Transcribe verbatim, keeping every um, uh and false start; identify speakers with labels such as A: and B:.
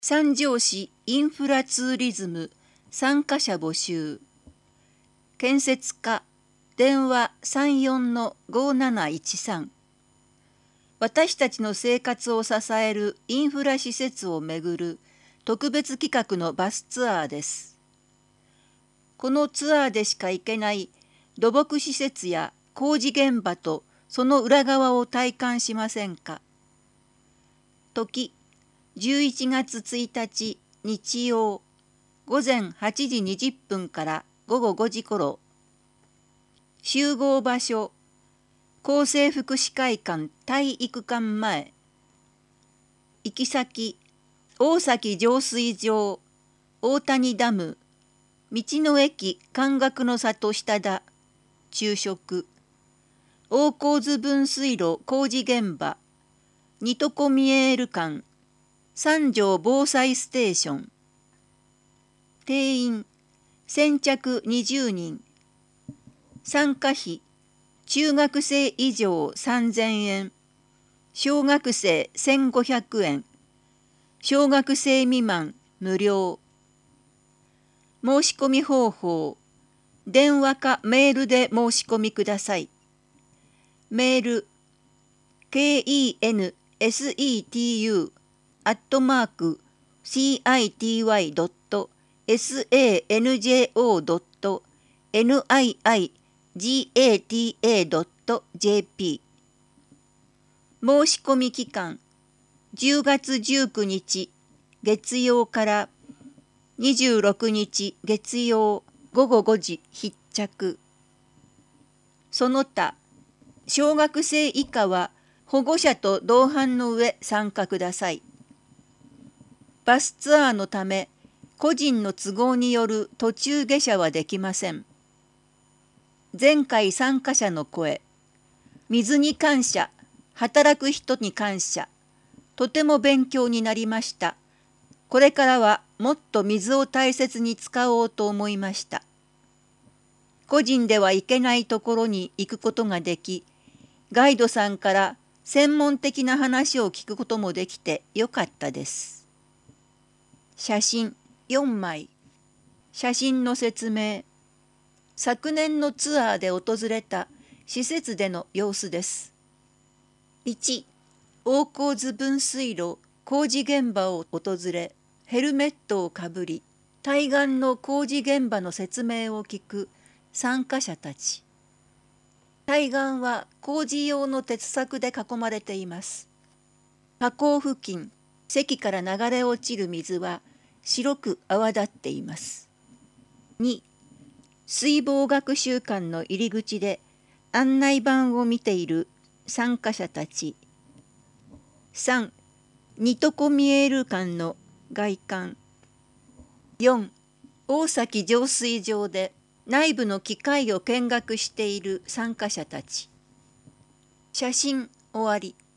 A: 三条市インフラツーリズム参加者募集。建設課電話 さんよんのごなないちさん。私たちの生活を支えるインフラ施設をめぐる特別企画のバスツアーです。このツアーでしか行けない土木施設や工事現場とその裏側を体感しませんか。時じゅういちがつついたち日曜午前はちじにじゅっぷんからごごごじ頃。集合場所厚生福祉会館体育館前。行き先大崎浄水場大谷ダム道の駅関学の里下田昼食大河津分水路工事現場ニトコミエール館三条防災ステーション。定員先着にじゅうにん。参加費中学生以上さんぜんえん、小学生せんごひゃくえん、小学生未満無料。申し込み方法電話かメールで申し込みください。メール ケーイーエヌエスイーティーユー アットマーク シーアイティーワイ ドット エスエーエヌジェーオー ドット エヌアイアイジーエーティーエー ドット ジェーピー。申し込み期間じゅうがつじゅうくにち月曜からにじゅうろくにち月曜ごごごじ必着。その他小学生以下は保護者と同伴の上参加ください。バスツアーのため個人の都合による途中下車はできません。前回参加者の声。水に感謝、働く人に感謝。とても勉強になりました。これからはもっと水を大切に使おうと思いました。個人では行けないところに行くことができ、ガイドさんから専門的な話を聞くこともできてよかったです。写真よんまい。写真の説明。昨年のツアーで訪れた施設での様子です。いち、大河津分水路工事現場を訪れ、ヘルメットをかぶり、対岸の工事現場の説明を聞く参加者たち。対岸は工事用の鉄柵で囲まれています。河口付近、堰から流れ落ちる水は白く泡立っています。に、水防学習館の入り口で案内板を見ている参加者たち。さん、ニトコミエール館の外観。よん、大崎浄水場で内部の機械を見学している参加者たち。写真終わり。